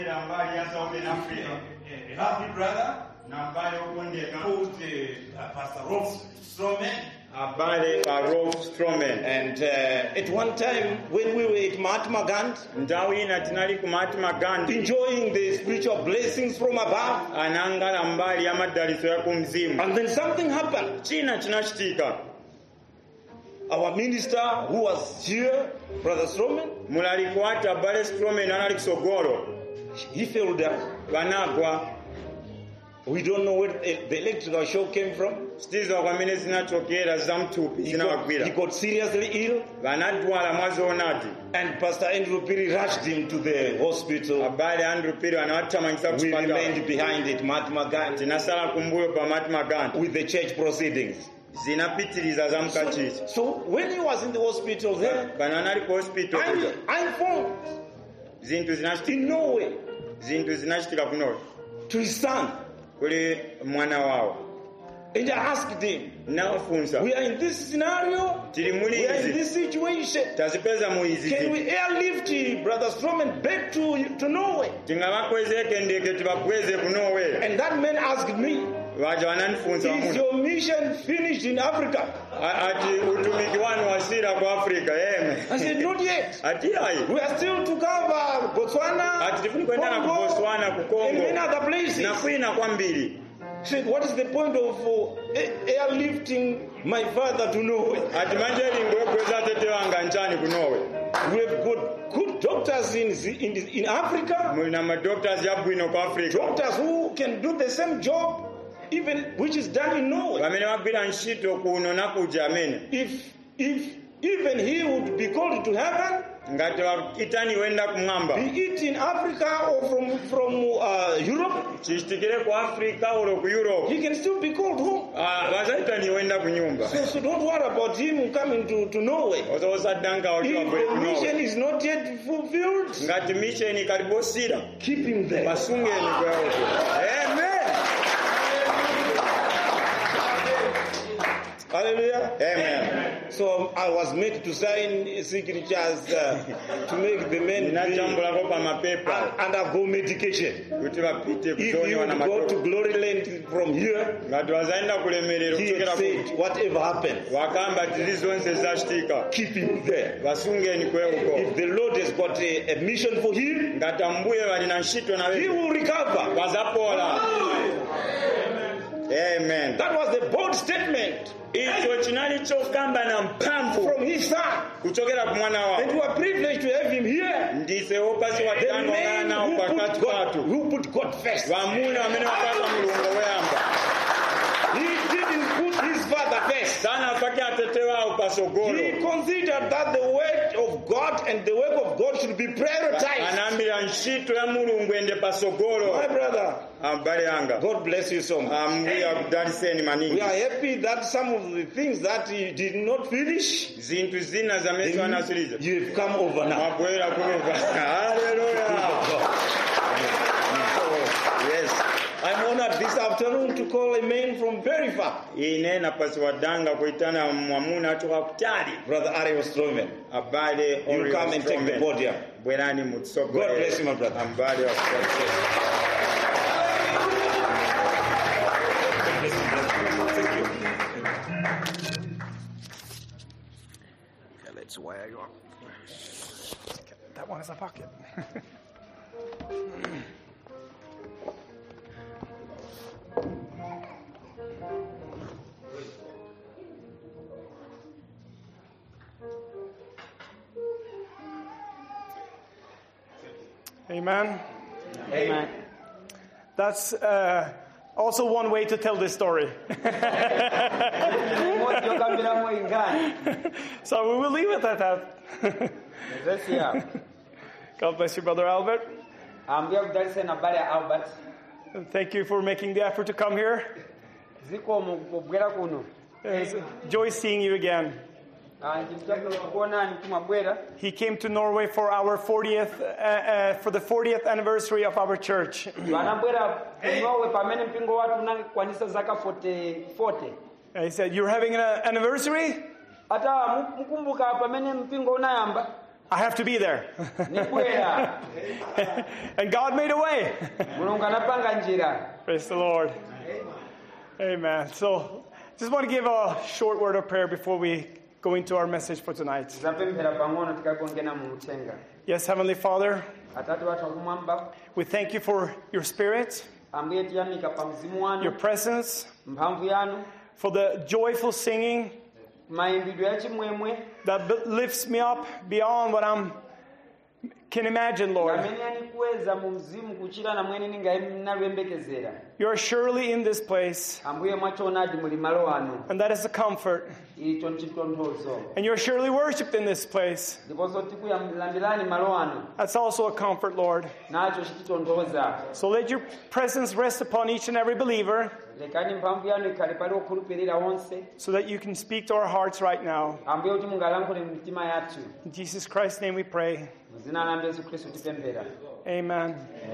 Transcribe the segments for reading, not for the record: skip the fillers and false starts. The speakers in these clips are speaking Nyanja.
a lovely brother called Pastor Rolf Stroman. Rolf Stroman. And at one time when we were at Mahatma Gandhi, enjoying the spiritual blessings from above, and then something happened. Our minister who was here, Brother Stroman, he fell down. We don't know where the electrical shock came from. He got seriously ill. And Pastor Andrew Piri rushed him to the hospital. We remained behind it, Mahatma Gandhi, with the church proceedings. So when he was in the hospital there, I informed in Norway to his son. And I asked him, we are in this scenario, we are in this situation. Can we airlift Brother Stroman back to Norway? And that man asked me, is your mission finished in Africa? I said, not yet. We are still to cover Botswana, Congo, and many other places. He said, what is the point of airlifting my father to Norway? We have got good doctors in Africa. Doctors who can do the same job even which is done in Norway. If even he would be called to heaven, be it in Africa or from Europe, he can still be called home. So don't worry about him coming to Norway. If the mission is not yet fulfilled, keep him there. Amen. Hallelujah. Amen. So I was made to sign signatures to make the men undergo medication. If he would go to Glory Land from here, he had said, whatever happens, keep him there. If the Lord has got a mission for him, he will recover. Amen. That was a bold statement from his son. And we are privileged to have him here. The man who put God first. He didn't put his father first. He considered that the word of God and the work of God should be prioritized. My brother, God bless you so much. We are happy that some of the things that he did not finish, you have come over now. Yes. I'm honored this afternoon to call a man from very far. Brother Ariel Stroman. You come and take the podium. God bless you, my brother. Okay, let's wag on. That one is a pocket. Amen. Amen. That's also one way to tell this story. So we will leave it at that. God bless you, Brother Albert. Thank you for making the effort to come here. It's a joy seeing you again. He came to Norway for our 40th, for the 40th anniversary of our church. He said, "You're having an anniversary?" I have to be there. Nibwera. And God made a way. Mulungu anapanga njira. Praise the Lord. Amen. So, just want to give a short word of prayer before we go into our message for tonight. Zapemphera pang'ono tikagongena mu uthenga. Yes, Heavenly Father, Atate wathu akumwamba, we thank you for your Spirit, Ambuye tiyamika pa mzimu your wanu, presence, mphamvu yanu, for the joyful singing mayimbidwe ya chimwemwe, that lifts me up beyond what I can imagine, Lord. amene yanikuweza mu mzimu kuchira na mwene ningalwembekezera. You are surely in this place, Ambuye mwachoonadi muli malo ano, and that is a comfort. icho nchitonthozo. And you are surely worshipped in this place. Ndiponso tikuyambilandirani malo ano, That's also a comfort, Lord. nacho chititonthoza. So let your presence rest upon each and every believer Lekani mphamvu yanu ikhale pali okhulupirira onse, so that you can speak to our hearts right now. Ambuye kuti mungalankhule mu mitima yathu. In Jesus Christ's name we pray. Mu dzina la Yesu Khristu tipemphera. Amen.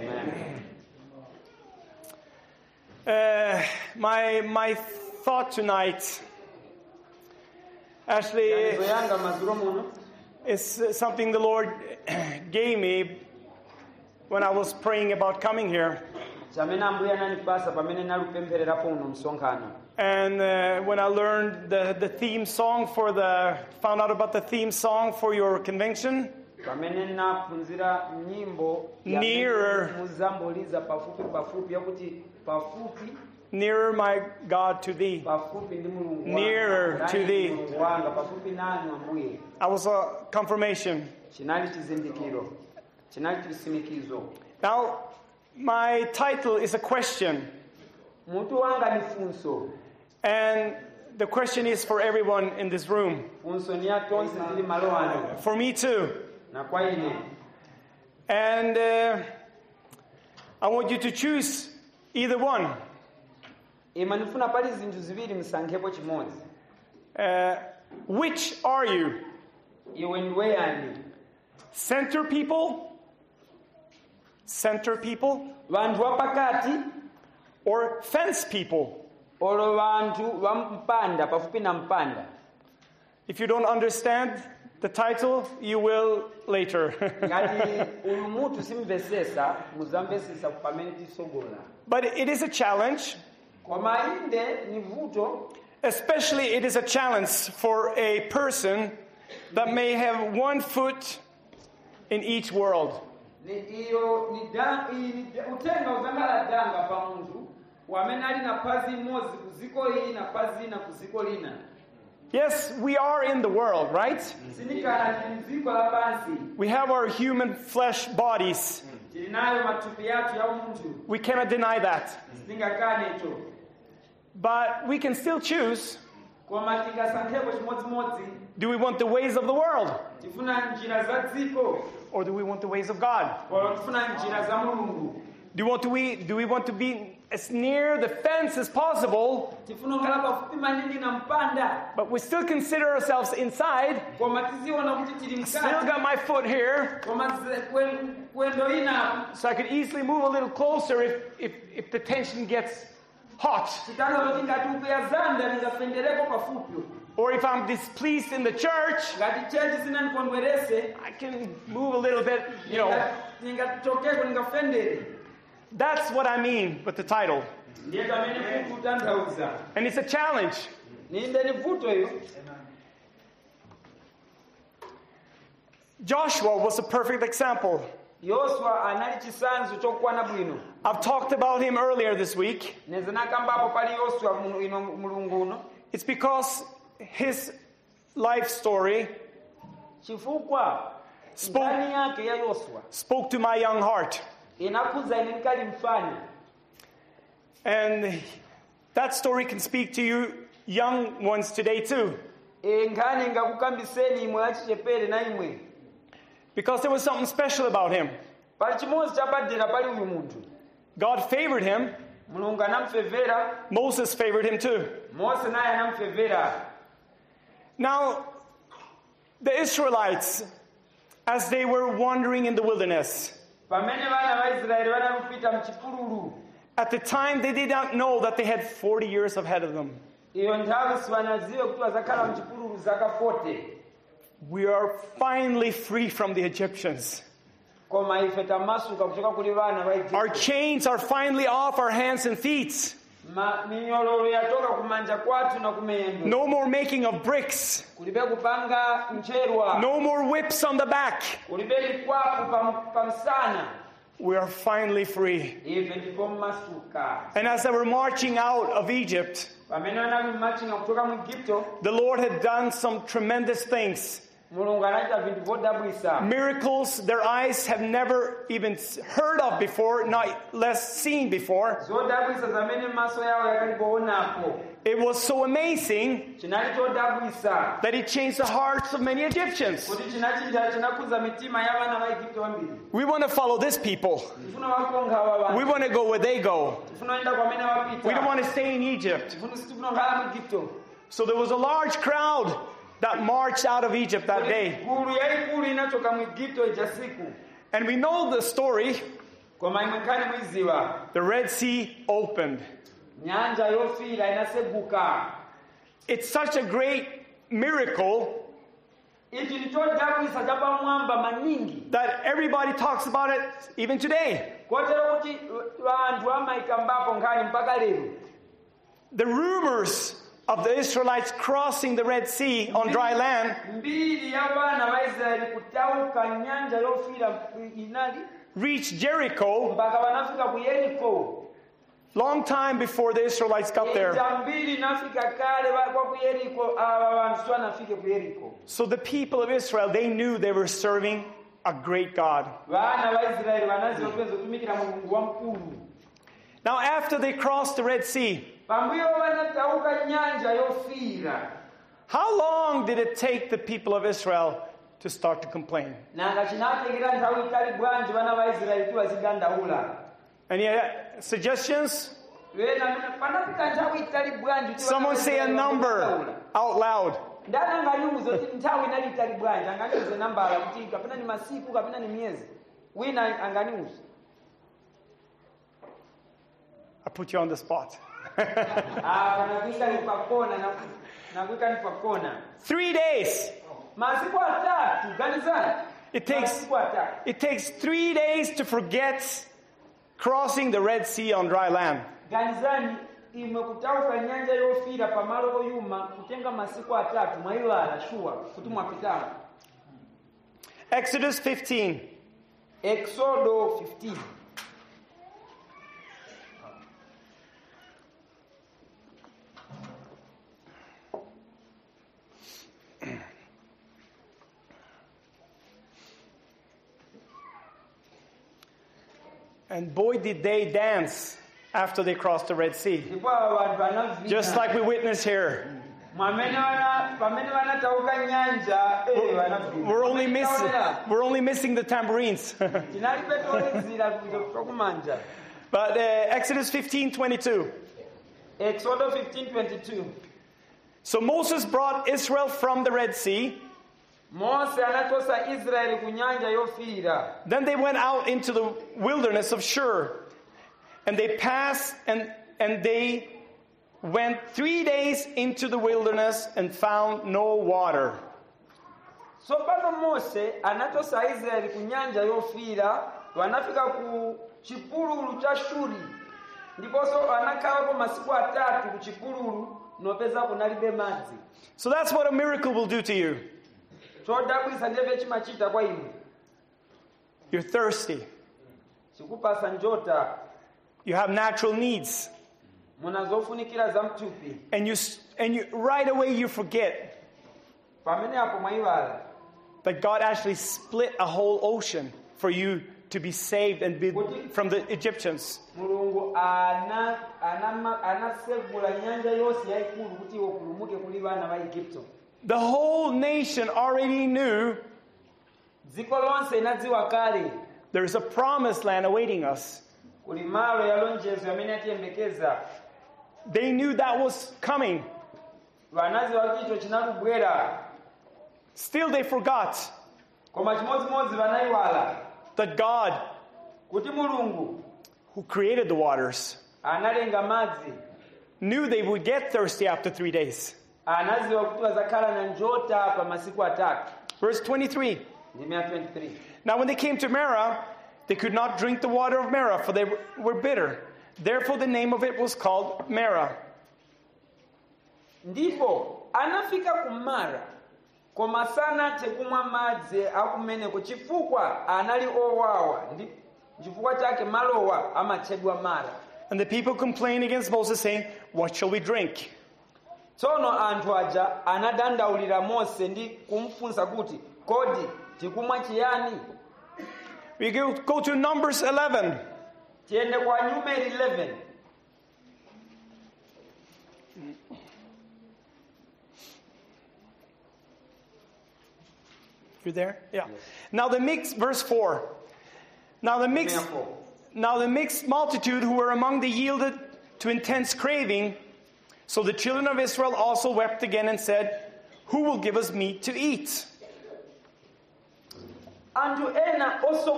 Amen. My thought tonight actually Ganizo yanga maziro muno is something the Lord gave me when I was praying about coming here. chamene Ambuye anandipasa pamene nalupemphererapo uno msonkhano. And when I learned the theme song found out about the theme song for your convention, Pamene naphunzira nyimbo Nearer. muzamboliza pafupi yakuti pafupi nearer, my God, to thee. pafupi ndi Mulungu wanga. Nearer to Ndani thee. Mulungu wanga pafupi nanu Ambuye. That was a confirmation. Chinali chizindikiro, chinali chisimikizo. Now, my title is a question. Mutu wanga ni funso. And the question is for everyone in this room. Funso ni ya tonse zili malo ano. For me too. Na kwa ine. And I want you to choose either one. Ima nifuna pali zinthu ziwiri msankhepo chimodzi. Which are you? Iwe ndiwe yani? Center people? Center people? Vanthu wapakati Or fence people? olo vanthu va mpanda pafupi na mpanda. If you don't understand the title, you will later. Ngati uyu mutu simvesesa muzamvesesa pamene tisogola. But it is a challenge. Koma inde ni vuto, Especially it is a challenge for a person that may have one foot in each world. utenga uzangala danga pa munthu wamene ali na pazi imodzi kuziko iyi na pazi ina kuziko lina. Yes, we are in the world, right? Sinikala tili mdziko lapansi, We have our human flesh bodies. tili nayo matupi yathu ya umunthu, We cannot deny that. sitingakane icho. But we can still choose. Koma tingasankhepo chimodzimodzi, Do we want the ways of the world? tifuna njira za dziko, Or do we want the ways of God? koma tifuna njira za Mulungu. Do we want to be as near the fence as possible, Tifuna kukhala pafupi maningi na mpanda, but we still consider ourselves inside? koma tiziona kuti tili Still mkati, got my foot here, koma kwendo ina so I could easily move a little closer if the tension gets hot. chitalo kuti ngati ukuyazanda ningafendereko pafupi. Or if I'm displeased in the church, Ngati chechi zinandikondwerese, I can move a little bit, ningatokeko ningafendere. That's what I mean with the title. Ndiye pamene kuti utanthauza. And it's a challenge. Ninde ni vuto iyo. Joshua was a perfect example. Yoswa anali chisanzo chokwana bwino. I've talked about him earlier this week. Neze nakambapo pali Yoswa ino Mulungu uno. It's because his life story Chifukwa Spoke- ndani yake ya Yoswa spoke to my young heart. inakuza ine nkali mfano. And that story can speak to you young ones today too. Nkhani ngakukambiseni imwe achichepere na imwe. Because there was something special about him. Pali chimodzi chapadera pali uyu munthu. God favored him. Mulungu anamfevera, Moses favored him too. Mose naye anamfevera. Now, the Israelites, as they were wandering in the wilderness, Pamene vana va Israeli vanakupita mchipululu, at the time they did not know that they had 40 years ahead of them. iyo nthawi sivanazive kuti vazakhala mchipululu zaka 40. we are finally free from the Egyptians. koma ife tamasuka kuchoka kuli bana ba Our Igupto. chains are finally off our hands and feet. Minyororo yatoka kumanja kwatu na kumendo. No more making of bricks. Kulibe kupanga mcherwa. No more whips on the back. Kulibe likwapu pamsana. We are finally free. Ife ndipo masuka. And as they were marching out of Egypt, Pamenana machinga kutoka mu Igupto. the Lord had done some tremendous things. Mulungu anaita vintu vodabwisa. Miracles their eyes have never even heard of before, not less seen before. Zodabwisa zamene maso yao yakaliboonapo. It was so amazing Chinali chodabwisa. that it changed the hearts of many Egyptians. Kuti chinachinja chinakuza mitima y'abana ba Igupto bambiri. We want to follow this people. Tifuna wakonga aba We bantu. want to go where they go. Tifuna enda kwamene wapita. We don't want to stay in Egypt. Tifuna kukhala mu Igupto. So there was a large crowd that marched out of Egypt that day. Gulu yaikulu inachoka mu Igupto ija siku. And we know the story. Koma imwenkani mwiziwa. The Red Sea opened. Nyanja yofira inaseguka. It's such a great miracle Ichi nichodabwisa chapa mwamba maningi. that everybody talks about it even today. Kotero kuti vantu amaikambako nkhani mpaka lero. The rumors of the Israelites crossing the Red Sea on dry land Mbiri ya bana ba Israeli kutauka nyanja yofira inali reached Jericho mpaka wanafika ku Yeriko. long time before the Israelites got there. Mbiri nafika kale kwa ku Yeriko aba bantu wanafike ku Yeriko. So the people of Israel, they knew they were serving a great God. Vana ba Israeli vanaziwa kwenza kutumikira Mulungu wamkulu. Now after they crossed the Red Sea, Pambuyo vanatauka nyanja yofira. how long did it take the people of Israel to start to complain? Nanga chinatekera nthawi itali bwanji vana va Israeli tu vazidandaula. Any suggestions? Vena panapita nthawi itali bwanji tu Someone say a number out loud. Ndana anganiuze kuti nthawi inali itali bwanji, anganiuze nambala kuti kapena ni masiku kapena ni miezi. Wina anganiuze. I put you on the spot. Panakuika ni pakona na kuika ni pakona. 3 days. Masiku atatu ganizani. It takes 3 days to forget crossing the Red Sea on dry land. Ganizani imekutauka nyanja yofira pamalo koyuma kutenga masiku atatu mwaiwala shua kuti mwapitamo. Exodus 15. Exodo 15. And boy, did they dance after they crossed the Red Sea. Ndipo abantu vanavina. Just like we witness here. Pamene vanatauka nyanja vanavina. We're only missing the tambourines. Tinali petolizira tokumanja. But Exodus 15:22. Exodo 15:22. So Moses brought Israel from the Red Sea. Mose anatosa Israeli ku nyanja yofira. Then they went out into the wilderness of Shur. And they passed and they went 3 days into the wilderness and found no water. So pano Mose anatosa Israeli ku nyanja yofira, wanafika ku chipululu cha Shuri. Ndiponso anakhala kwa masiku atatu ku chipululu nopeza kunalibe madzi. So that's what a miracle will do to you. Chodabwisa ndeve chimachita kwa inu. You're thirsty. Chikupasa njota. You have natural needs. Munazofunikira za mtupi. And you right away you forget Pamene apo mwaiwala. that God actually split a whole ocean for you to be saved and be from the Egyptians. Mulungu anasegula nyanja yose yaikulu kuti opulumuke kuli bana ba Igupto. The whole nation already knew Dziko lonse inadziwa kale. there is a promised land awaiting us. Kuli malo yalonjezo amene atiyembekeza. They knew that was coming. Vanaziwa kicho chinakubwera. Still they forgot Koma chimodzimodzi vanaiwala. that God, Kuti Mulungu who created the waters, analenga madzi. knew they would get thirsty after 3 days. Anaziwa kuti vazakhala na njota pa masiku atatu. Verse 23. ndime ya 23. Now when they came to Marah, they could not drink the water of Marah, for they were bitter. Therefore the name of it was called Marah. Ndipo anafika ku Mara, koma sanathe kumwa madzi akumeneko chifukwa anali owawa, ndi chifukwa chake malowa amatchedwa Mara. And the people complained against Moses, saying, "What shall we drink?" Tsono anthu aja anadandaulira Mose ndi kumfunsa kuti, kodi tikumwa chiyani? We go to Numbers 11. Tiyende kwa Numeri 11. You're there? Yeah. Now the mixed, verse 4. Now the mixed multitude who were among the yielded to intense craving. So the children of Israel also wept again and said, "Who will give us meat to eat?" Anthu ena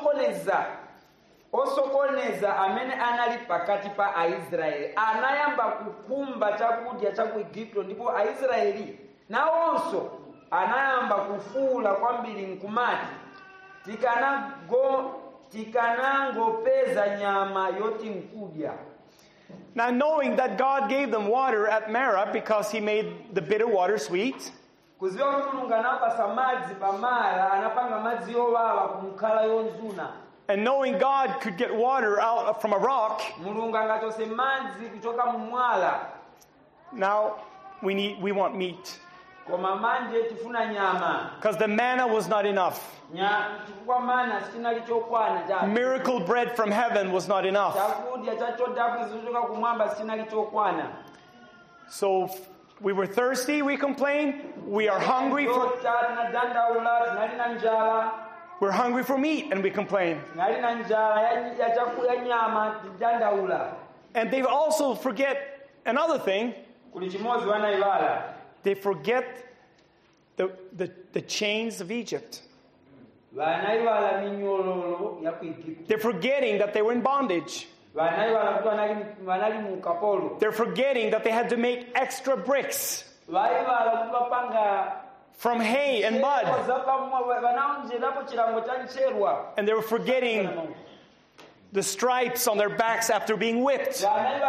osokoneza amene anali pakati pa Aisraeli anayamba kukumba chakudya cha ku Igupto, ndipo Aisraeli nawonso anayamba kufuula kwambiri nkumati, tikanangopeza nyama yoti nkudya. Now knowing that God gave them water at Marah because he made the bitter water sweet, kuziwa kuti Mulungu anapasa madzi pa Mara, anapanga madzi yowawa kumkhala yonzuna. and knowing God could get water out from a rock, Mulungu angachose madzi kuchoka mumwala. now we want meat. Koma manje tifuna nyama. Because the manna was not enough. Chifukwa mana sinali chokwana cha. Miracle bread from heaven was not enough. Chakudya chachodabwi zichoka kumwamba sinali chokwana. So we were thirsty, we complained. We are hungry we're hungry for meat, and we complain. And they also forget another thing. They forget the chains of Egypt. They're forgetting that they were in bondage. They're forgetting that they had to make extra bricks from hay and mud. And they were forgetting the stripes on their backs after being whipped.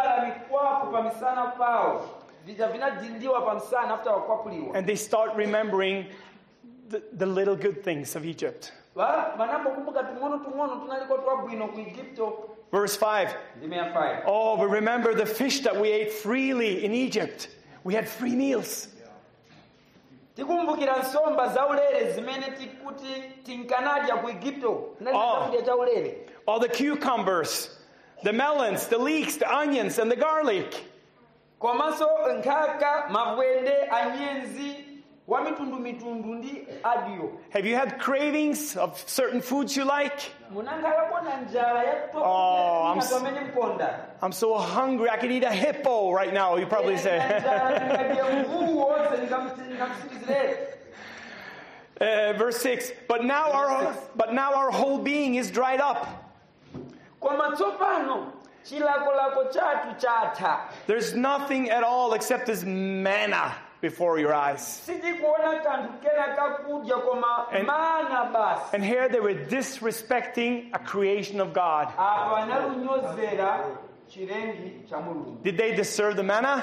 And they start remembering the little good things of Egypt. Verse 5. Oh, we remember the fish that we ate freely in Egypt. We had free meals. All the cucumbers, the melons, the leeks, the onions, and the garlic. Have you had cravings of certain foods you like? Oh, I'm so hungry. I could eat a hippo right now, you probably say. Verse 6. But now our whole being is dried up. There's nothing at all except this manna before your eyes. And here they were disrespecting a creation of God. Did they deserve the manna?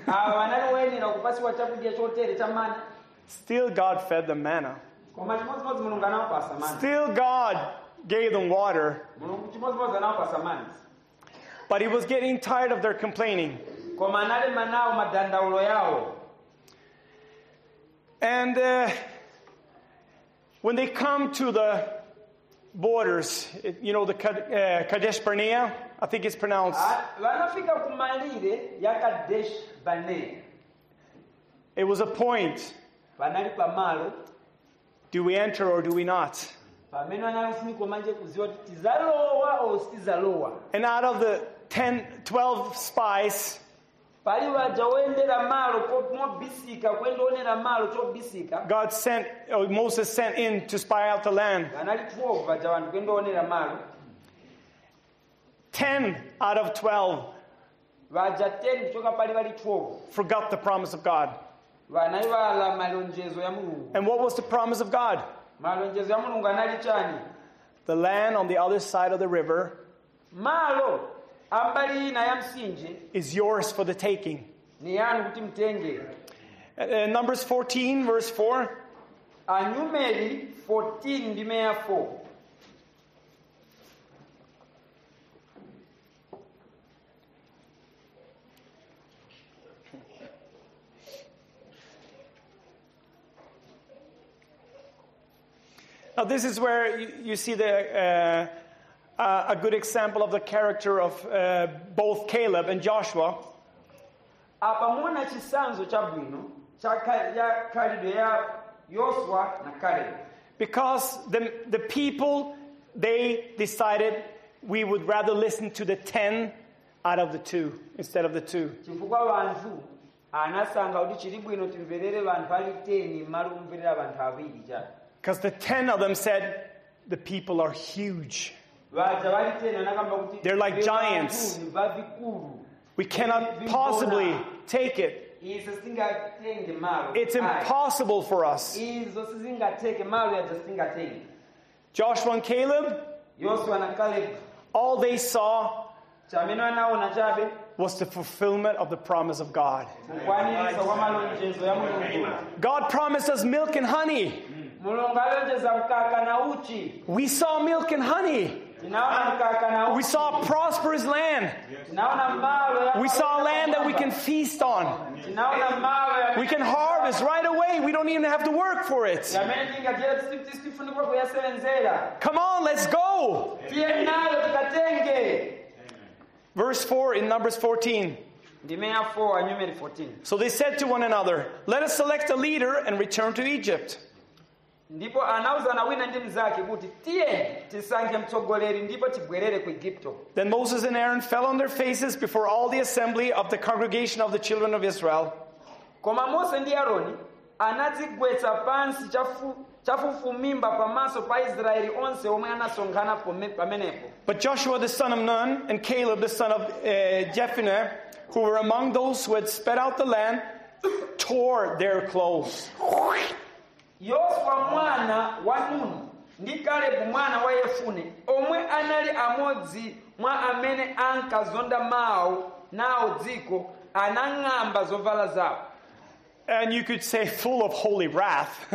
Still God fed them manna. Still God gave them water. But he was getting tired of their complaining. And when they come to the borders, the Kadesh Barnea, I think it's pronounced. It was a point. Do we enter or do we not? And out of the 12 spies, Moses sent in to spy out the land. 10 out of 12 forgot the promise of God. And what was the promise of God? malonjezo ya mulungu anali chani? The land on the other side of the river Malo ambali ina ya msinje is yours for the taking. ni yanu kuti mtenge. Numbers 14, verse 4. Numeri 14 ndime ya 4. Now this is where you see a good example of the character of both Caleb and Joshua. Apa muona chisanzo cha bwino cha khalidwe ya Yoswa na Caleb. Because the people, they decided we would rather listen to the 10 out of the 2 instead of the 2. Chifukwa vantu anasanga kuti chili bwino timverere vantu ali 10 malo kumverera vantu awiri cha. Because the 10 of them said, the people are huge. They're like giants. We cannot possibly take it. It's impossible for us. Joshua and Caleb, all they saw was the fulfillment of the promise of God. God promised us milk and honey. We saw milk and honey. We saw a prosperous land. We saw land that we can feast on. We can harvest right away. We don't even have to work for it. Come on, let's go. Verse 4 in Numbers 14. So they said to one another, let us select a leader and return to Egypt. Ndipo anauzana wina ndi mnzake kuti tiye tisankhe mtsogoleri ndipo tibwerere ku Igupto. Then Moses and Aaron fell on their faces before all the assembly of the congregation of the children of Israel. Koma Mose ndi Aaroni anadzigwetsa pansi chafufumimba pamaso pa Israeli onse omwe anasonkhana pamenepo. But Joshua the son of Nun and Caleb the son of Jephunneh, who were among those who had sped out the land, tore their clothes. Yoswa mwana wa Nuni ndi Kalebu mwana wa Yefune omwe anali amodzi mwa amene ankazonda mawu nawo dziko anang'amba zovala zawo. And you could say full of holy wrath.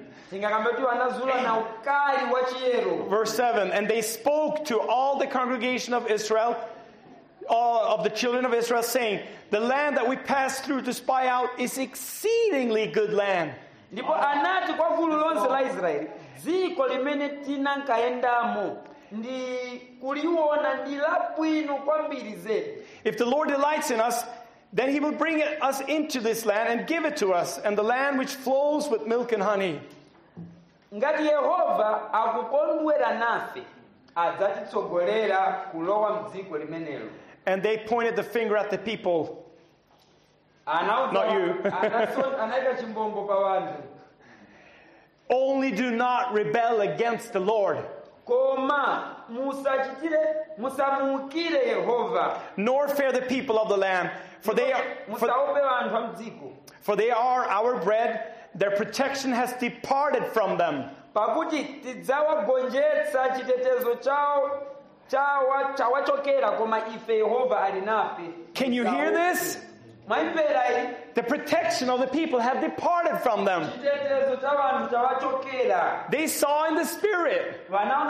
Verse 7, and they spoke to all the congregation of Israel, of the children of Israel, saying, the land that we passed through to spy out is exceedingly good land. Ndipo anati kwa gulu lonse la Israeli, dziko limene tinankaendamo ndi kuliona ndi labwino kwambiri zedi. If the Lord delights in us, then he will bring us into this land and give it to us, and the land which flows with milk and honey. Ngati Yehova akukondwera nafe, adzatitsogolera kulowa mdziko limenelo. And they pointed the finger at the people. Not you. Only do not rebel against the Lord. Nor fear the people of the land, for they are our bread. Their protection has departed from them. Can you hear this? The protection of the people have departed from them. They saw in the spirit.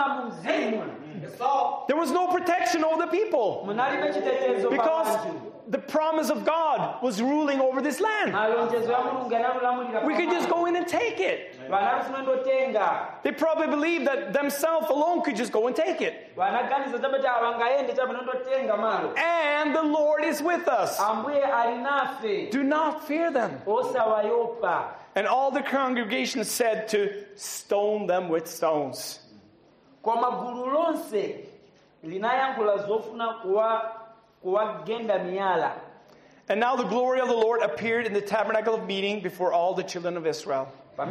There was no protection over the people because the promise of God was ruling over this land. We could just go in and take it. They probably believed that themselves alone could just go and take it. And the Lord is with us. Do not fear them. And all the congregation said to stone them with stones. And now the glory of the Lord appeared in the tabernacle of meeting before all the children of Israel.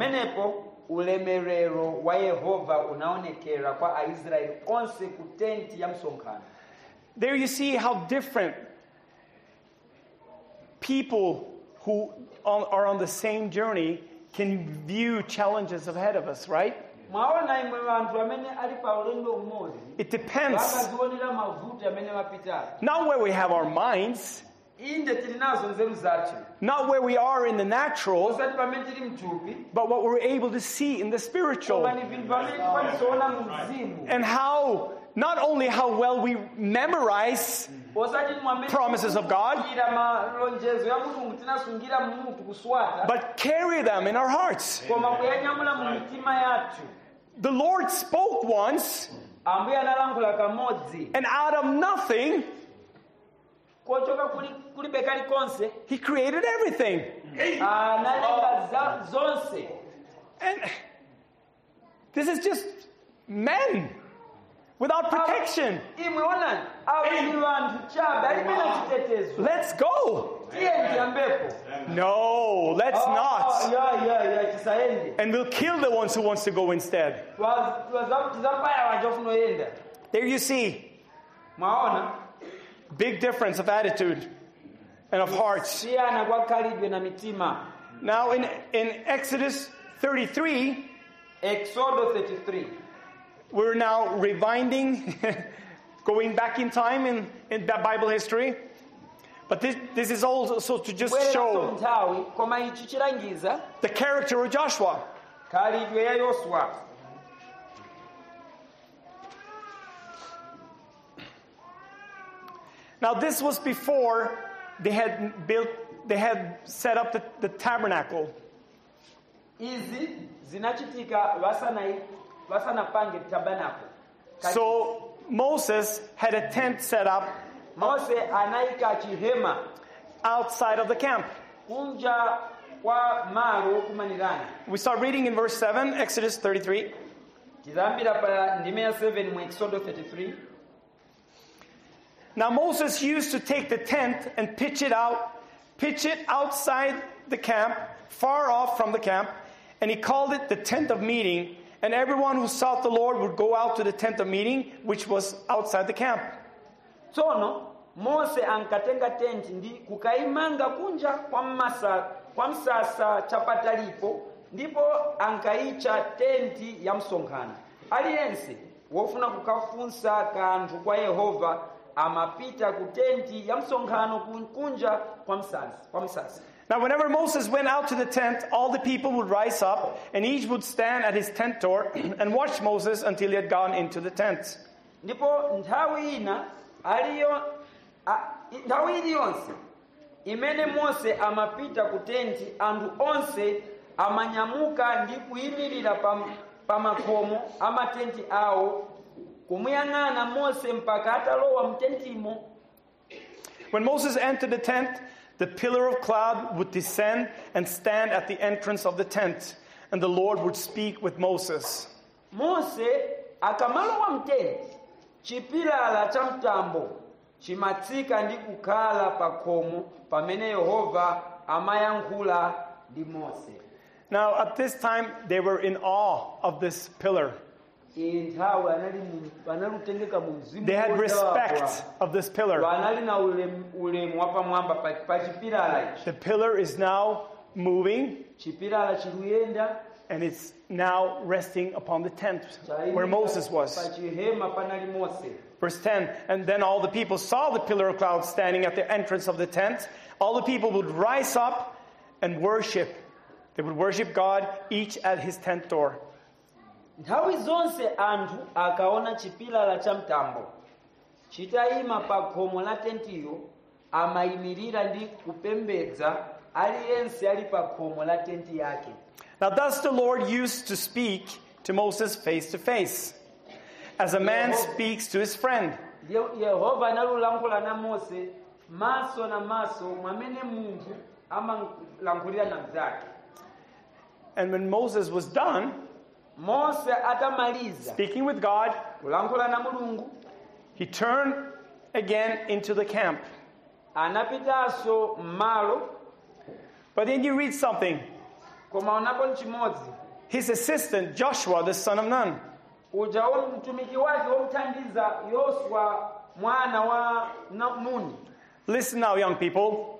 There you see how different people who are on the same journey can view challenges ahead of us, right? mwaona imwe vantu amene ali pa ulendo umodzi It depends vakazionera mavuto amene mapita not where we have our minds, inde tili nazo nzeru zathu not where we are in the natural, osati pamene tili mthupi but what we're able to see in the spiritual. koma ni vinthu pamene tikwanisiona mu mzimu And how, not only how well we memorize osati mwamene promises of God, tikira malonjezo ya mulungu tinasungira mmutu kuswata but carry them in our hearts. koma kuyanyamula mu mitima yathu The Lord spoke once, ambuye analankhula kamodzi and out of nothing, kochoka kulibe kalikonse He created everything. analenga zonse And this is just men without protection. imwe onani awo ndi vanthu chabe alibe na chitetezo Let's go. tiye ndiyambepo No, let's not. ya tisaende And we'll kill the ones who wants to go instead. tizapaya wanja ofuna oyenda There you see, mwaona big difference of attitude and of hearts. siyana kwakhalidwe na mitima Now in Exodus 33, Exodo 33 we're now rewinding, going back in time in the Bible history. But this is also to just bwereraso show nthawi koma ichi chilangiza the character of Joshua. khalidwe ya Yoswa Now this was before they had set up the tabernacle. izi zinachitika vasanapange tabernacle So Moses had a tent set up Mose anayika chihema outside of the camp. kunja kwa malo kumanirana We start reading in verse 7, Exodus 33. tizambira pa ndime ya 7 mu Exodo 33 Now Moses used to take the tent and pitch it outside the camp, far off from the camp, and he called it the tent of meeting. And everyone who sought the Lord would go out to the tent of meeting, which was outside the camp. tsono Mose ankatenga tenti ndi kukaimanga kunja kwa msasa chapatalipo ndipo ankaicha tenti ya msonkhano aliyense wofuna kukafunsa kanthu kwa Yehova amapita ku tenti ya msonkhano kunja kwa msasa Now whenever Moses went out to the tent, all the people would rise up, and each would stand at his tent door and watch Moses until he had gone into the tent. ndipo nthawi iliyonse imene Mose amapita ku tenti anthu onse amanyamuka ndi kuyimirira pa makhomo amatenti awo kumuyang'ana Mose mpaka atalowa mtentimo. When Moses entered the tent, the pillar of cloud would descend and stand at the entrance of the tent, and the Lord would speak with Moses. Mose akamalowa mtenti chipilala cha mtambo chimatsika ndi kukhala pa khomo pamene Yehova amayankhula ndi Mose. Now at this time they were in awe of this pillar. They had respect of this pillar. The pillar is now moving, and it's now resting upon the tent where Moses was. Verse 10, and then all the people saw the pillar of cloud standing at the entrance of the tent. All the people would rise up and worship. They would worship God, each at his tent door. Nthawi zonse anthu akaona chipilala cha mtambo chitayima pa khomo la tentiyo amayimirira ndi kupembedza aliyense ali pa khomo la tenti yake. Now thus the Lord used to speak to Moses face to face, as a man speaks to his friend. Yehova analulankhula na Mose maso na maso mwamene munthu amalankhulira na mnzake. And when Moses was done Mose atamaliza speaking with God, kulankhula na Mulungu, he turned again into the camp. Anapitaso malo. But then you read something. Koma unapo nchimodzi. His assistant Joshua, the son of Nun. Ujaona mtumiki wake omthandiza Yoswa mwana wa Nuni. Listen now, young people.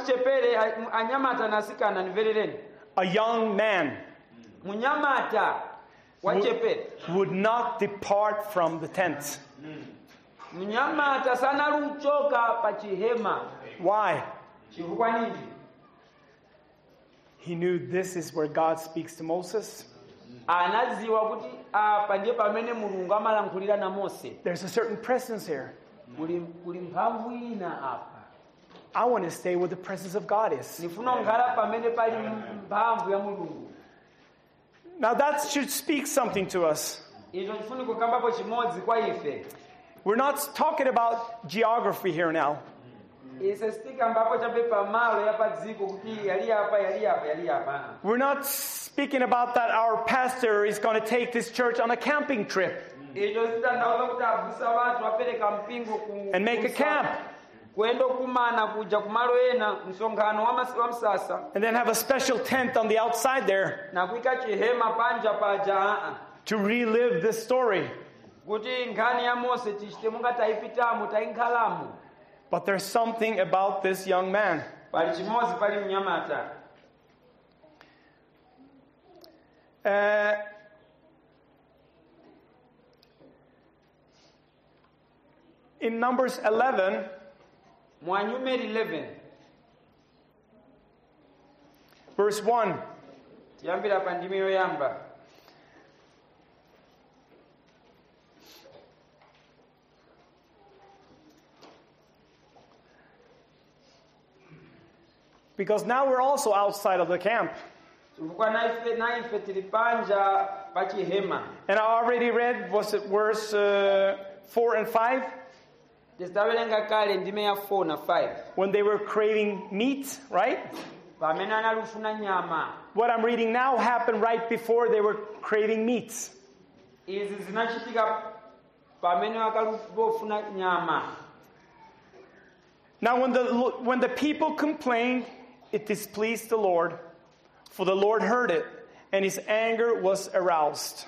Imwachichepere anyamata nasikana niverereni. A young man. Munyamata would not depart from the tent. Mnyamata sanaluchoka pa chihema. Why? Chifukwa nini? He knew this is where God speaks to Moses. Anaziwa kuti apa ndiye pamene Mulungu amalankhulira na Mose. There's a certain presence here. Kuli mphamvu ina apa. I want to stay where the presence of God is. Nifuna ngala pamene pali mphamvu ya Mulungu. Now that should speak something to us. Izo nifuna kukambapo chimodzi kwa ife. We're not talking about geography here now. We're not speaking about that our pastor is going to take this church on a camping trip and make a camp and then have a special tent on the outside there to relive this story. But there's something about this young man. In Numbers 11, verse 1. Because now we're also outside of the camp. And I already read, was it verse 4 and 5? When they were craving meat, right? What I'm reading now happened right before they were craving meat. Now when the people complained, it displeased the Lord, for the Lord heard it, and his anger was aroused.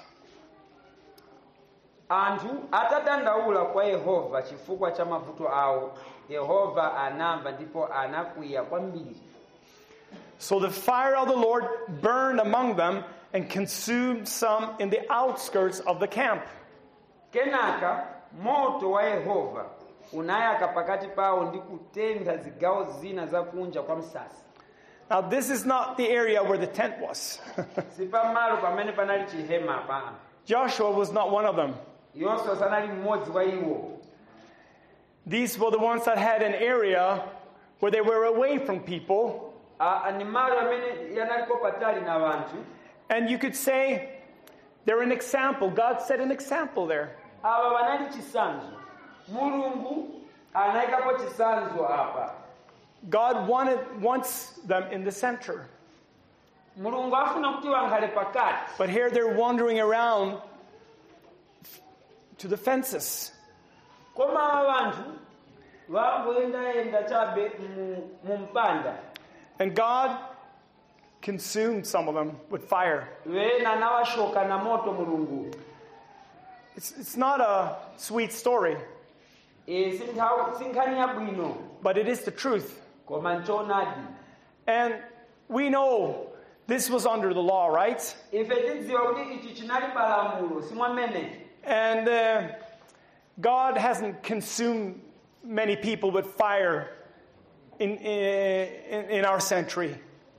Anthu atadandaula kwa Yehova chifukwa cha mavuto awo, Yehova anamva ndipo anakwiya kwambiri. So the fire of the Lord burned among them and consumed some in the outskirts of the camp. Kenaka moto wa Yehova unayaka pakati pawo ndi kutentha zigawo zina za kunja kwa msasa. Now this is not the area where the tent was. Joshua was not one of them. These were the ones that had an area where they were away from people. And you could say they're an example. God set an example there. God wants them in the center. But here they're wandering around to the fences. And God consumed some of them with fire. It's not a sweet story, but it is the truth. And we know this was under the law, right? And God hasn't consumed many people with fire in our century.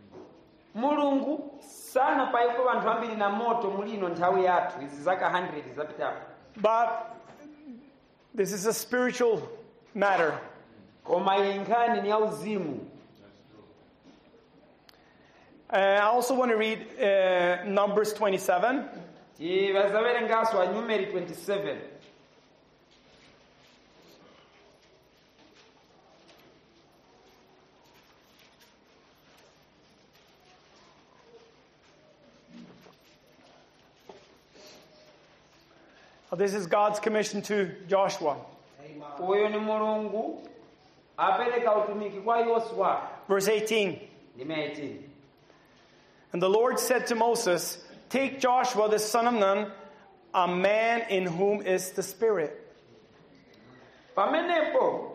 But this is a spiritual matter. I also want to read Numbers 27. This is God's commission to Joshua. Verse 18. And the Lord said to Moses, "Take Joshua the son of Nun, a man in whom is the Spirit." Pamenepo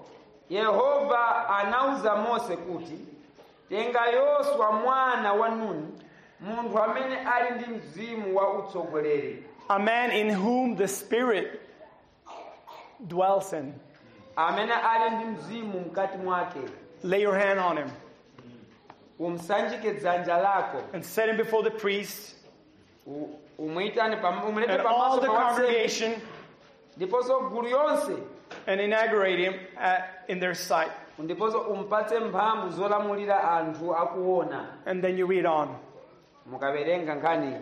Yehova anauza Mose kuti, tenga Yoswa mwana wa Nuni, munthu amene ali ndi mzimu wa utsogoleri, a man in whom the Spirit dwells in. amene ali ndi mzimu mkati mwake. Lay your hand on him Umsanjike dzanja lako, and set him before the priest umulete and all pamaso the pa wansembe, congregation ndiponso gulu yonse, and inaugurate him in their sight. ndiponso umpatse mphamvu zolamulira anthu akuona. And then you read on. Mukawerenga nkhani,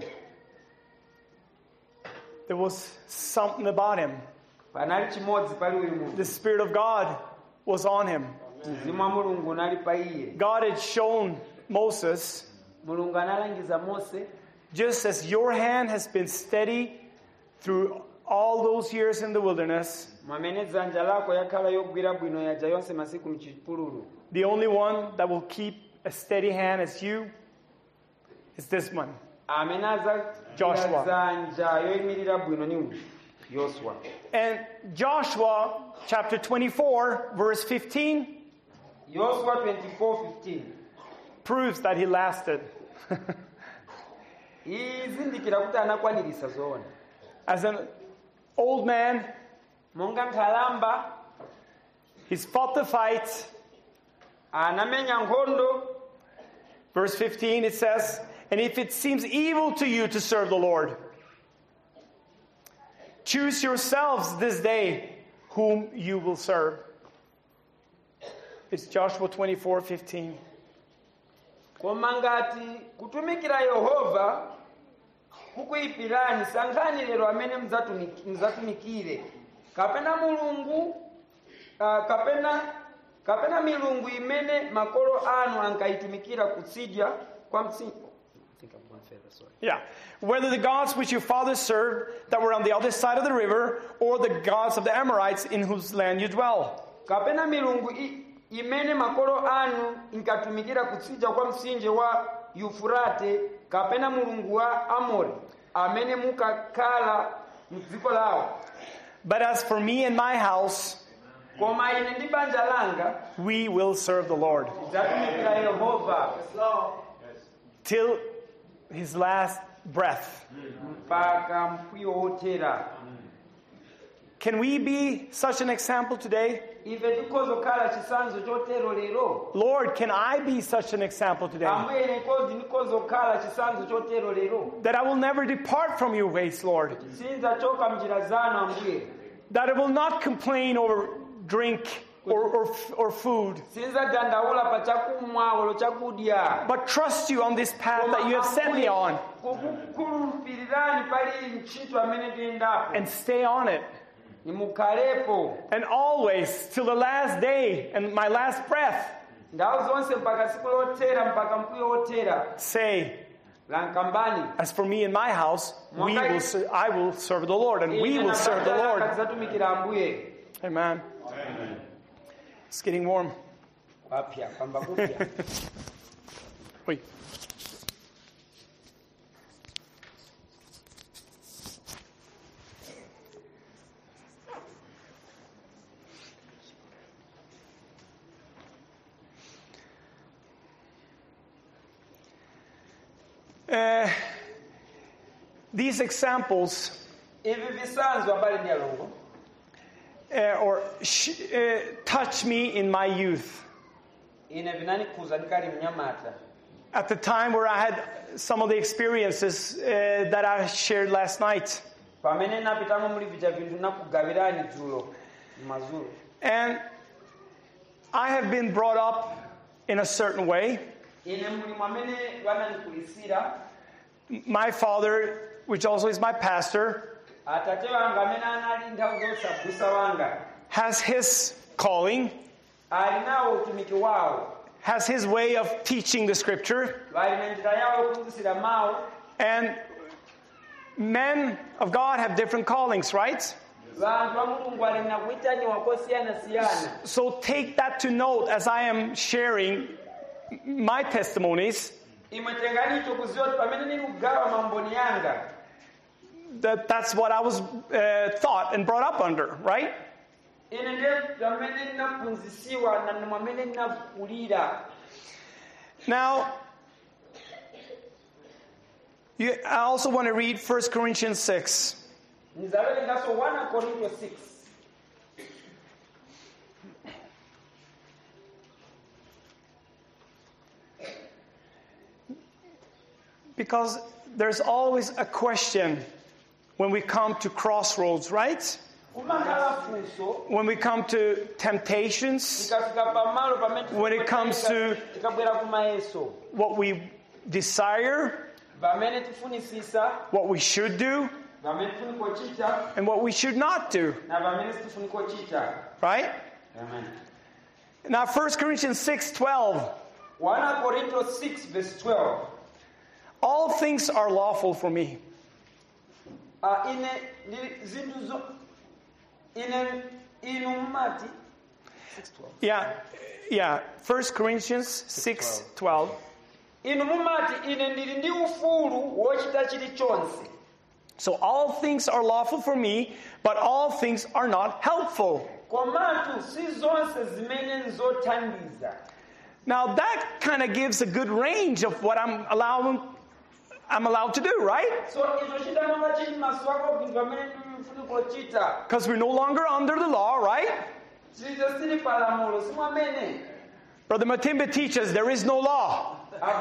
There was something about him. panali chimodzi pali uyu munthu, The Spirit of God was on him. mzimu wa Mulungu unali pa iye. God had shown Moses, Mulungu analangiza Mose, just as your hand has been steady through all those years in the wilderness, mwamene dzanja lako yakhala yogwira bwino yaja yonse masiku mchipululu, the only one that will keep a steady hand as you is this one. amene Joshua. dzanja yoyimirira bwino ni uyu Yoswa. And Joshua chapter 24, verse 15, Yoswa 24:15 proves that he lasted. izindikira kuti anakwanirisa zoona. As an old man, Monga nkhalamba he's fought the fight. anamenya nkhondo. Verse 15, it says, and if it seems evil to you to serve the Lord, choose yourselves this day whom you will serve. It's Joshua 24:15. Koma ngati kutumikira Yehova kukuyipirani, sankhani lero amene mudzatumikire, kapena mulungu kapena milungu imene makolo anu ankayitumikira kutsidya kwa mtsinje. Yeah. Whether the gods which your fathers served that were on the other side of the river, or the gods of the Amorites in whose land you dwell. Kapena milungu imene makolo anu inkatumikira kutsidya kwa mtsinje wa Yufurate, kapena mulungu wa Amori amene mukakhala m'dziko lawo. But as for me and my house, Koma ine ndi banja langa we will serve the Lord tidzatumikira Yehova till his last breath. mpaka mkwiyo wothera. Can we be such an example today? Ife tikozokhala chisanzo chotero lero. Lord, can I be such an example today? Ambuye ine kozi ndikozokhala chisanzo chotero lero. That I will never depart from your ways, Lord. Sinzachoka m'njira zanu Ambuye. That I will not complain over drink or food, Sinzadandaula pa chakumwa olo chakudya. but trust you on this path that you have set me on Kukhulupirirani pali ntchito amene tiyendapo. and stay on it. Nimukhalepo. And always, till the last day and my last breath, Ndawo zonse mpaka siku lothera, mpaka mkwiyo wothera. say, Lankambani. as for me and my house, I will serve the Lord, and we will serve the Lord. Tidzatumikira Ambuye. Amen. It's getting warm. Papya, pamba kupya. Wait. These examples Ivi visanzo abali ndi alongo. touch me in my youth. Ine vinanikuza ndikali mnyamata. At the time where I had some of the experiences that I shared last night. Pamene napitamo muli vija vinthu nakugawirani dzulo mazulu. And I have been brought up in a certain way. Ine muli mwamene wananikulisira. My father, which also is my pastor, Atate wanga amene anali nthawi zosabusa wanga. has his calling, Ali nawo utumiki wawo. has his way of teaching the scripture. Vali na njira yawo yophunzitsira mawu. And men of God have different callings, right? Vanthu va Mulungu ali na kuyitaniwa kosiyana-siyana. So take that to note as I am sharing my testimonies, Imwe tengani icho kuziwa kuti pamene ndikugawa mamboni yanga. that's what I was taught and brought up under, right? Ine ndiye pamene ndinaphunzisiwa na mwamene ndinakulira. Now, I also want to read 1 Corinthians 6. Nizawerengaso 1 Korinto 6. Because there's always a question when we come to crossroads, right? When we come to temptations, when it comes to what we desire, what we should do, and what we should not do. Right? Amen. Now 1 Corinthians 6:12. 1 Korinto 6 verse 12. All things are lawful for me. Yeah. 1 Corinthians 6:12. So all things are lawful for me, but all things are not helpful. Now that kind of gives a good range of what I'm allowed to do, right? Because we're no longer under the law, right? Brother Matimba teaches there is no law.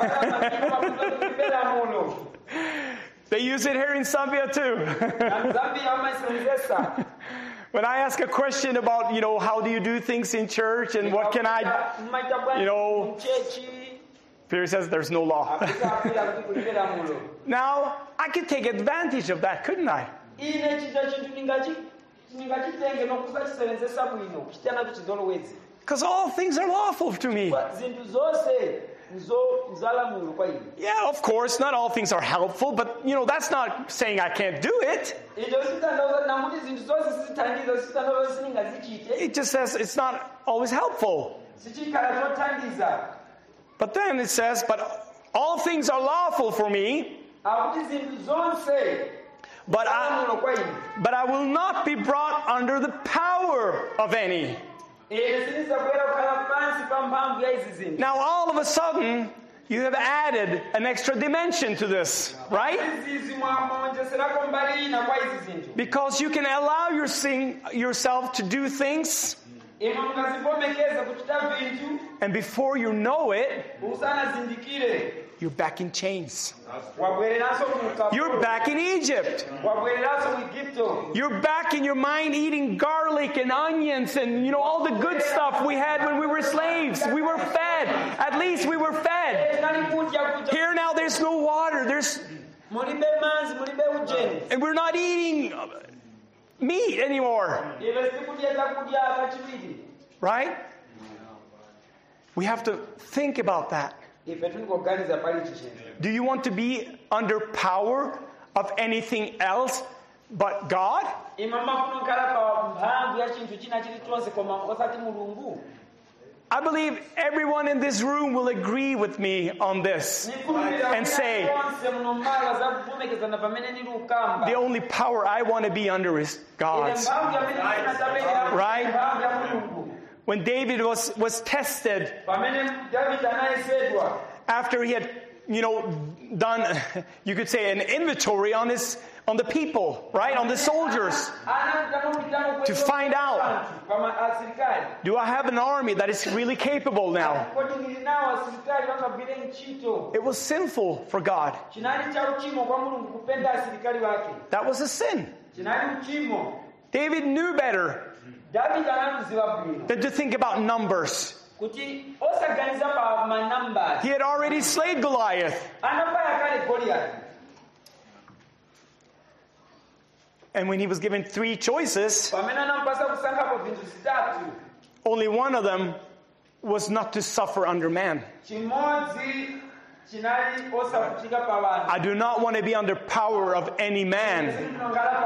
They use it here in Zambia too. When I ask a question about, how do you do things in church and what can I, Peter says there's no law. Now, I could take advantage of that, couldn't I? Because all things are lawful to me. Yeah, of course, not all things are helpful, but, that's not saying I can't do it. It just says it's not always helpful. But then it says, but all things are lawful for me, but I will not be brought under the power of any. Now all of a sudden, you have added an extra dimension to this, right? Because you can allow yourself to do things, and before you know it, you're back in chains. You're back in Egypt. You're back in your mind eating garlic and onions and all the good stuff we had when we were slaves. We were fed. At least we were fed. Here now there's no water. And we're not eating meat anymore. Right? We have to think about that. Do you want to be under power of anything else but God? I believe everyone in this room will agree with me on this and say, the only power I want to be under is God's. Right? When David was tested, after he had, done, you could say, an inventory on the people, right, on the soldiers, to find out, do I have an army that is really capable now? It was sinful for God. That was a sin. David knew better than to think about numbers. He had already slayed Goliath. And when he was given 3 choices, only one of them was not to suffer under man. I do not want to be under power of any man.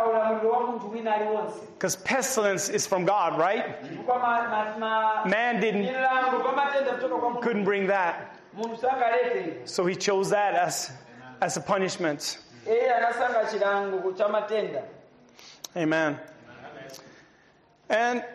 Because pestilence is from God, right? Man couldn't bring that. So he chose that as a punishment. Amen. And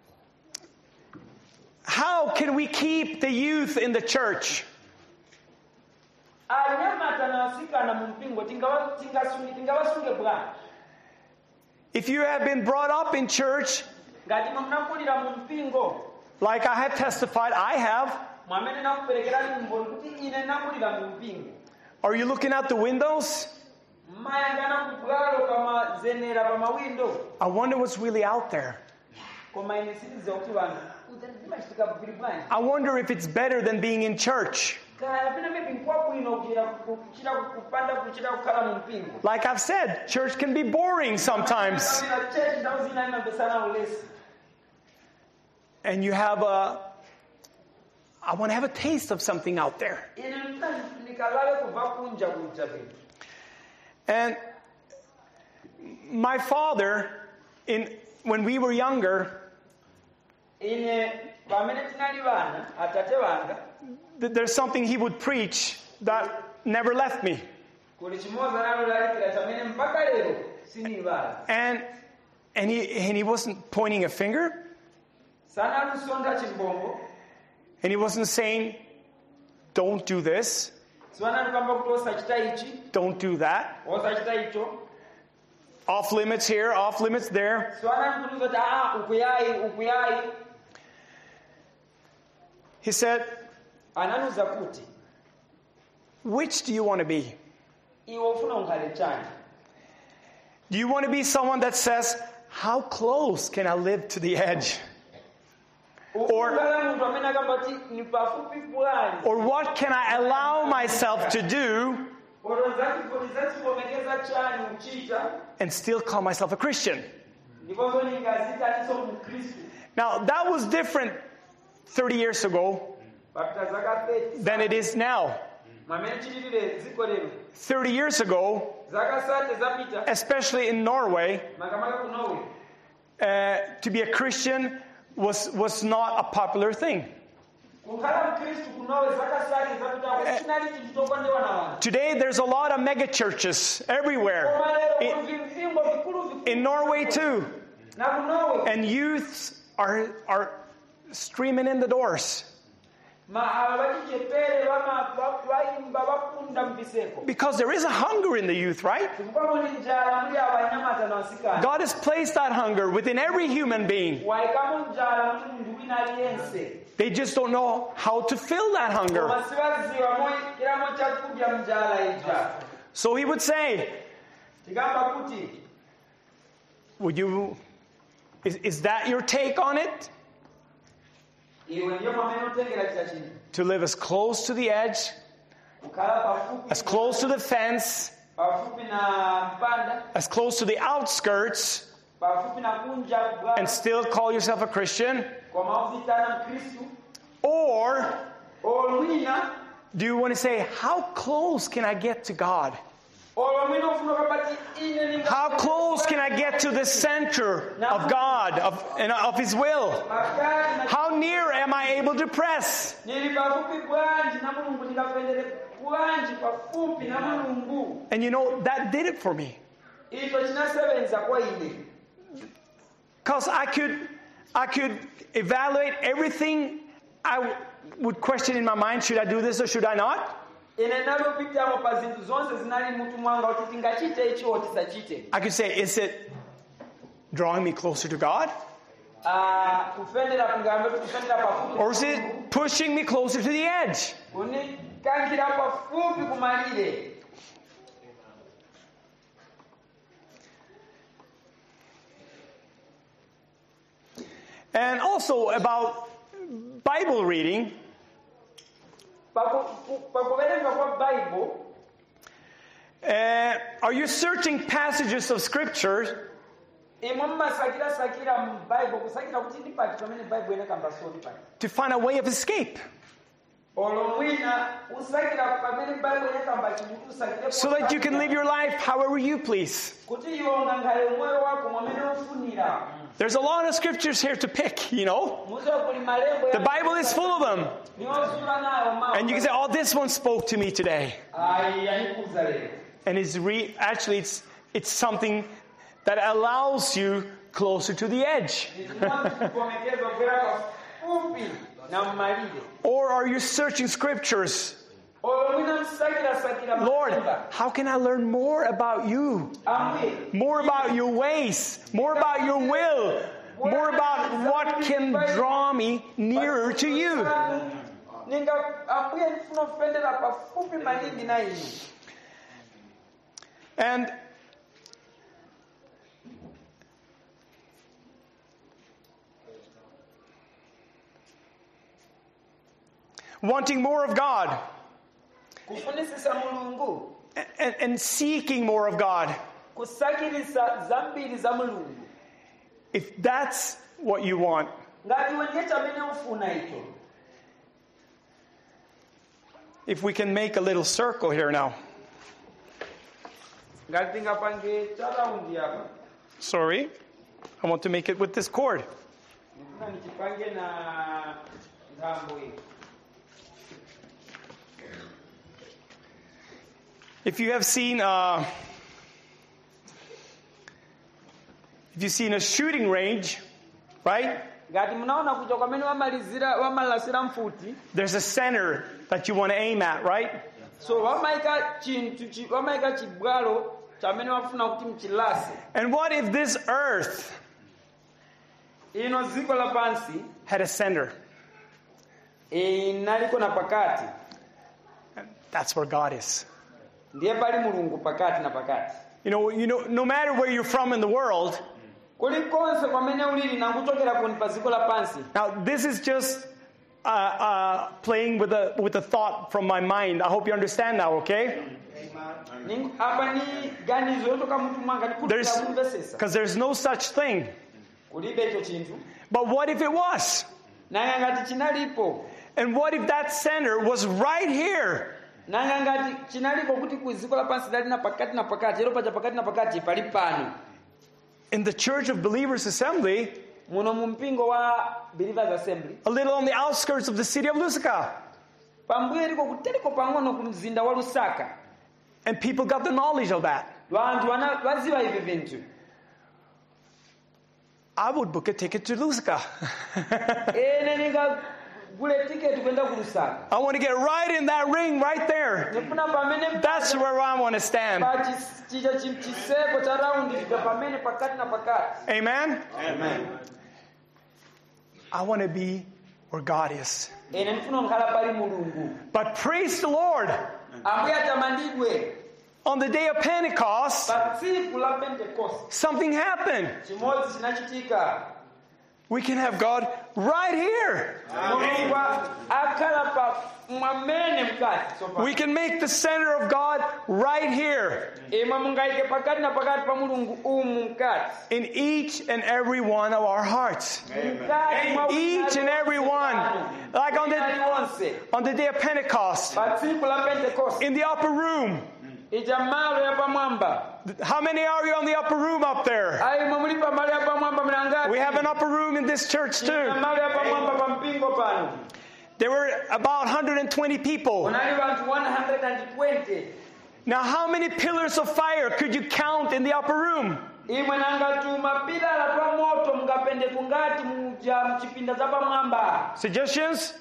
how can we keep the youth in the church? atsikana mu mpingo tingabasunge bwanji. If you have been brought up in church, Ngati munakulira mu mpingo, like I have testified, I have, mwamene nakuperekerani mboni kuti ine nakulira mu mpingo. are you looking out the windows? Mayangana kubwalo kama zenera pa mawindo. I wonder what's really out there. Koma ine sitiza kuti vanhu zimachitika bwiri bwanji. I wonder if it's better than being in church. Kana pena maybe nkwabwino kuchira kupanda kuchira kukhala mu mpingo. Like I've said, church can be boring sometimes. And you have I want to have a taste of something out there. And my father, when we were younger, there's something he would preach that never left me. And he wasn't pointing a finger. And he wasn't saying, don't do this. Don't do that. Off limits here, off limits there. He said, which do you want to be? Do you want to be someone that says, how close can I live to the edge? Or what can I allow myself to do and still call myself a Christian? Now, that was different 30 years ago than it is now. 30 years ago, especially in Norway, to be a Christian was not a popular thing. Today there's a lot of mega churches everywhere. In Norway too. And youths are streaming in the doors. Because there is a hunger in the youth, right? God has placed that hunger within every human being. They just don't know how to fill that hunger. So he would say, is that your take on it? To live as close to the edge, as close to the fence, as close to the outskirts, and still call yourself a Christian? Or do you want to say, how close can I get to God? How close can I get to the center of God, of His will? How near am I able to press? And you know, that did it for me. Because I could evaluate everything. I would question in my mind, should I do this or should I not? I could say, is it drawing me closer to God? Or is it pushing me closer to the edge? And also about Bible reading. Are you searching passages of Scripture to find a way of escape? So that you can live your life however you please. There's a lot of scriptures here to pick, you know. The Bible is full of them. And you can say, oh, this one spoke to me today. And it's something that allows you closer to the edge. Or are you searching scriptures Lord, how can I learn more about you? More about your ways, more about your will, more about what can draw me nearer to you. And wanting more of God and seeking more of God. If that's what you want, if we can make a little circle here now. Sorry, I want to make it with this cord. If you have seen a shooting range, right? There's a center that you want to aim at, right? And what if this earth had a center? That's where God is. You know, no matter where you're from in the world. Now, this is just playing with a thought from my mind. I hope you understand now, okay? Because there's no such thing. But what if it was? And what if that center was right here? In the Church of Believers Assembly, a little on the outskirts of the city of Lusaka. And people got the knowledge of that. I would book a ticket to Lusaka. I want to get right in that ring right there. That's where I want to stand. Amen? Amen. I want to be where God is. But praise the Lord. On the day of Pentecost, something happened. We can have God right here. We can make the center of God right here. In each and every one of our hearts. Amen. Each and every one. Like on the day of Pentecost. In the upper room. How many are you on the upper room up there? We have an upper room in this church too. There were about 120 people. Now how many pillars of fire could you count in the upper room? Suggestions?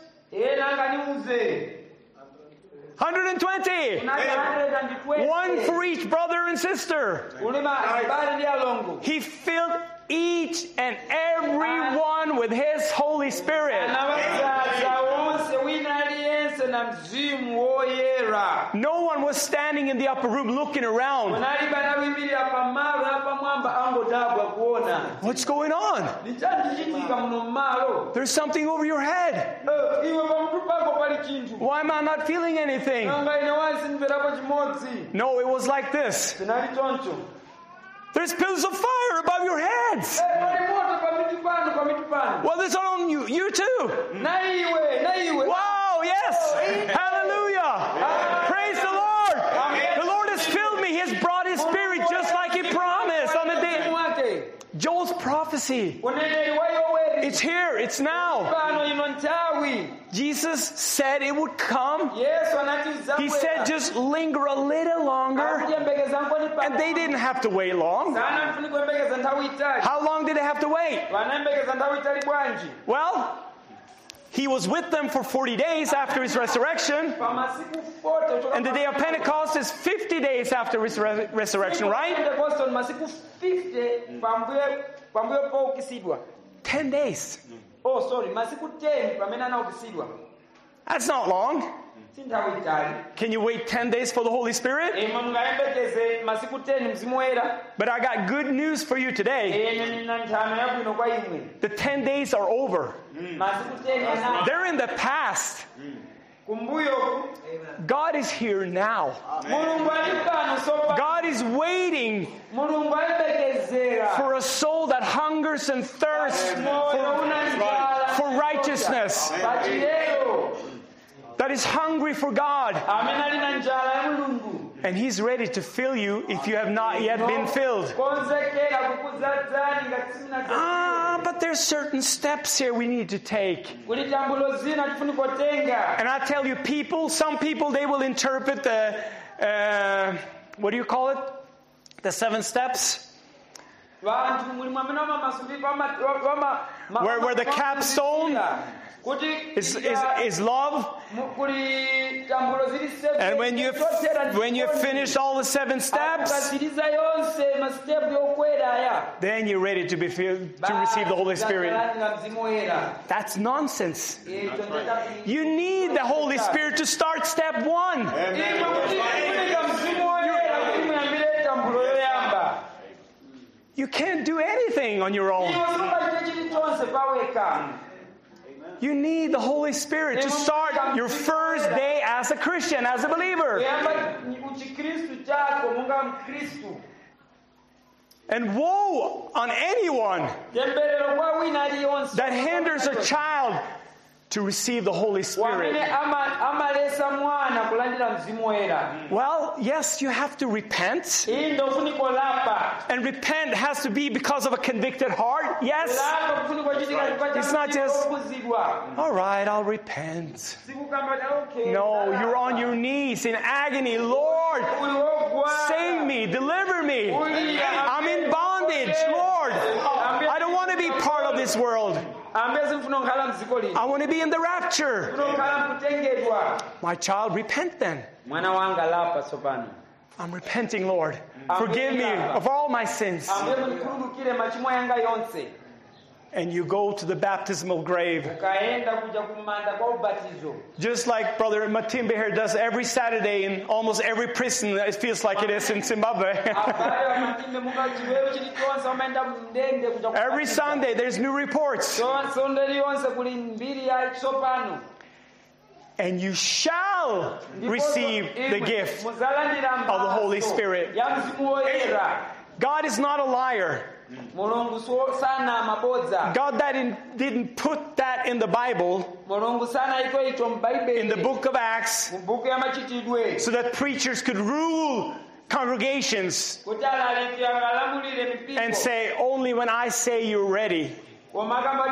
120. One for each brother and sister. He filled each and every one with His Holy Spirit. No one was standing in the upper room looking around. What's going on? There's something over your head. Why am I not feeling anything? No, it was like this. There's pillars of fire above your heads. Well, it's on you. You too. Wow, yes. Hallelujah. Praise the Lord. The Lord has filled me. He has brought His Spirit just like He promised on the day. Joel's prophecy. It's here. It's now. Jesus said it would come. He said just linger a little longer. And they didn't have to wait long. How long did they have to wait? Well, He was with them for 40 days after his resurrection. pa masiku 40 And the day of Pentecost is 50 days after his resurrection, right? Pentecost ni masiku 50 pambuyo poukisidwa. 10 days. Oh sorry, masiku 10 pamene anaukisidwa. That's not long. Si nthawi itali. Can you wait 10 days for the Holy Spirit? Imwe mungayembekeze masiku 10 mzimu woyera. But I got good news for you today. Nina nthano yabwino kwa imwe. The 10 days are over. Masiku 10 yana. They're in the past. Kumbuyo. God is here now. Mulungu ali pano sopa. God is waiting Mulungu ayembekezera. for a soul that hungers and thirsts for righteousness, Pachiyero. that is hungry for God. Amene ali na njala ya Mulungu. And He's ready to fill you if you have not yet been filled. Konzekera kukuzadzani ngati simuna. But there's certain steps here we need to take. Kuli tambulo zina tifuni kotenga. And I tell you, some people, they will interpret the, what do you call it? The 7 steps? Where the capstone is love. And when you finish all the 7 steps, then you're ready to be filled, to receive the Holy Spirit. That's nonsense. You need the Holy Spirit to start step 1. You can't do anything on your own. You need the Holy Spirit to start your first day as a Christian, as a believer. And woe on anyone that hinders a child to receive the Holy Spirit. Well, yes, you have to repent. And repent has to be because of a convicted heart. Yes. It's not just, all right, I'll repent. No, you're on your knees in agony. Lord, save me, deliver me. I'm in bondage. Lord, I don't want to be part of this world. I want to be in the rapture. My child, repent then. I'm repenting, Lord. Forgive me of all my sins. And you go to the baptismal grave. Just like Brother Matimbe here does every Saturday in almost every prison, it feels like it is in Zimbabwe. Every Sunday there's new reports. And you shall receive the gift of the Holy Spirit. God is not a liar. God didn't put that in the Bible, in the book of Acts, so that preachers could rule congregations and say, only when I say you're ready will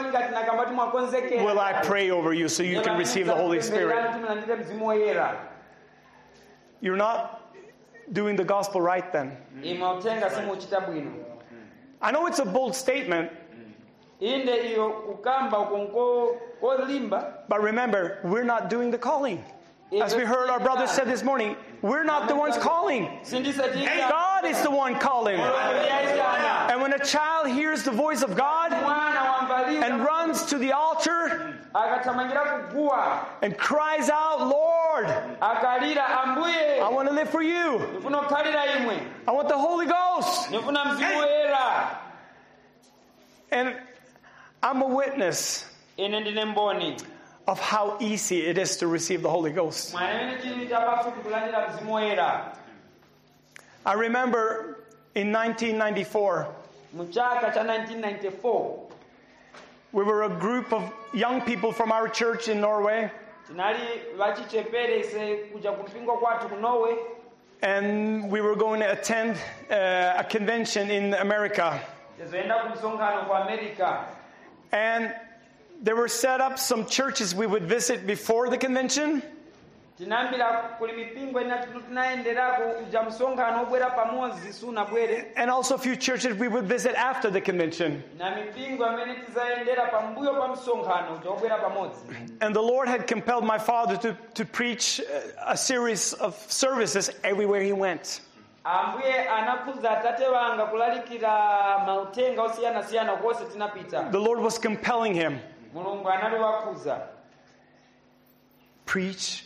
I pray over you so you can receive the Holy Spirit. You're not doing the gospel right then. I know it's a bold statement, but remember, we're not doing the calling. As we heard our brother said this morning, we're not the ones calling. God is the one calling. And when a child hears the voice of God and runs to the altar and cries out, Lord, I want to live for you. I want the Holy Ghost. And I'm a witness of how easy it is to receive the Holy Ghost. I remember in 1994, we were a group of young people from our church in Norway. And we were going to attend a convention in America. And there were set up some churches we would visit before the convention. tinambira kuli mipingo ina tunaenderako ja msonkhano obwera pamodzi sunabwere. And also a few churches we would visit after the convention. Na mipingo amene tizaendera pambuyo pa msonkhano obwera pamodzi. And the Lord had compelled my father to preach a series of services everywhere he went. Ambuye anakuza atate wanga kulalikira mautenga osiyana kwose tinapita. The Lord was compelling him. Mulungu analiwakuza. Preach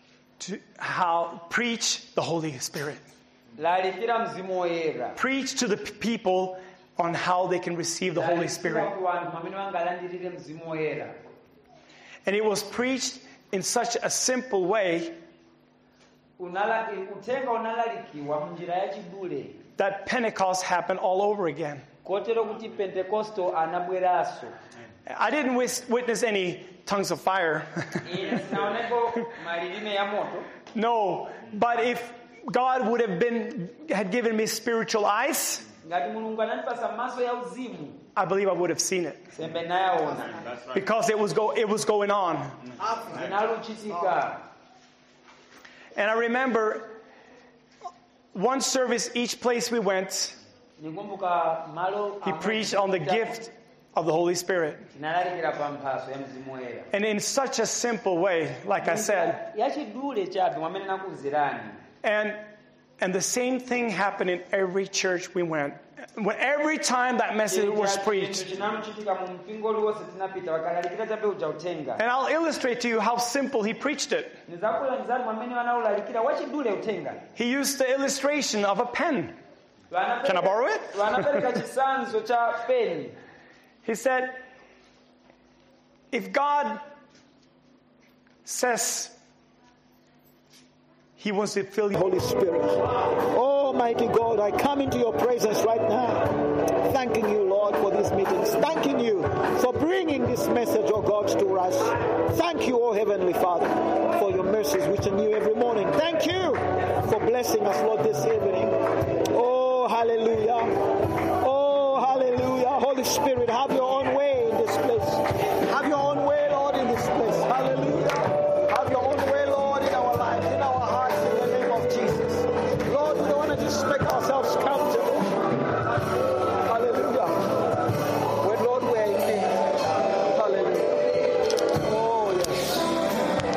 the Holy Spirit. Lalikira mzimu woyera. Preach to the people on how they can receive the Holy Spirit. And it was preached in such a simple way that Pentecost happened all over again. I didn't witness any tongues of fire. No, but if God would have had given me spiritual eyes, I believe I would have seen it. Because it was going on. And I remember one service, each place we went, he preached on the gift of the Holy Spirit. And in such a simple way, like I said. And the same thing happened in every church we went. Every time that message was preached. And I'll illustrate to you how simple he preached it. He used the illustration of a pen. Can I borrow it? He said, if God says He wants to fill you with Holy Spirit. Almighty God, I come into your presence right now, thanking you, Lord, for these meetings. Thanking you for bringing this message, oh God, to us. Thank you, oh Heavenly Father, for your mercies which are new every morning. Thank you for blessing us, Lord, this evening. Oh, hallelujah. Oh, hallelujah. Holy Spirit, have your own way in this place. Have your own way, Lord, in this place. Hallelujah. Have your own way, Lord, in our lives, in our hearts, in the name of Jesus. Lord, we don't want to just